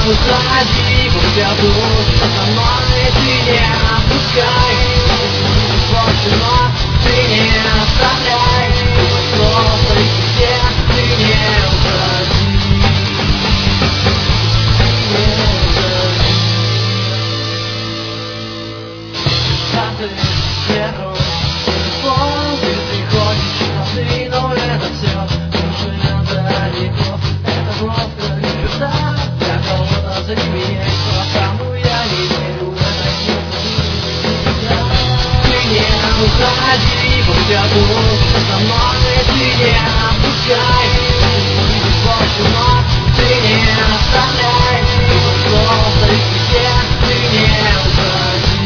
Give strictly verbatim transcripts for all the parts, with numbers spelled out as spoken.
уходи, будь я тут со мной, ты не отпускай. Больше, но ты не оставляй, просто и все, ты не уходи. Ты сверху телефон, ты приходишь, а ты, но это все уже далеко. Это просто лепета для кого-то занимает, потому я не верю в это чувство. Ты не уходи, будь я тут со мной, ты не отпускай. Больше, но ты не оставляй, просто и все, ты не уходи.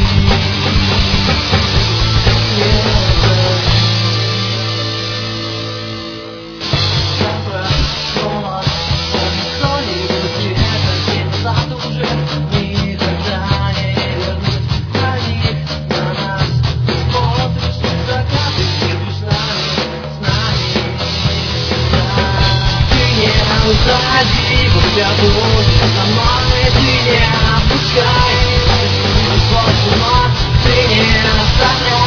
Уходи, будь я тут со мной, ты не отпускай. Больше, но ты не оставляй.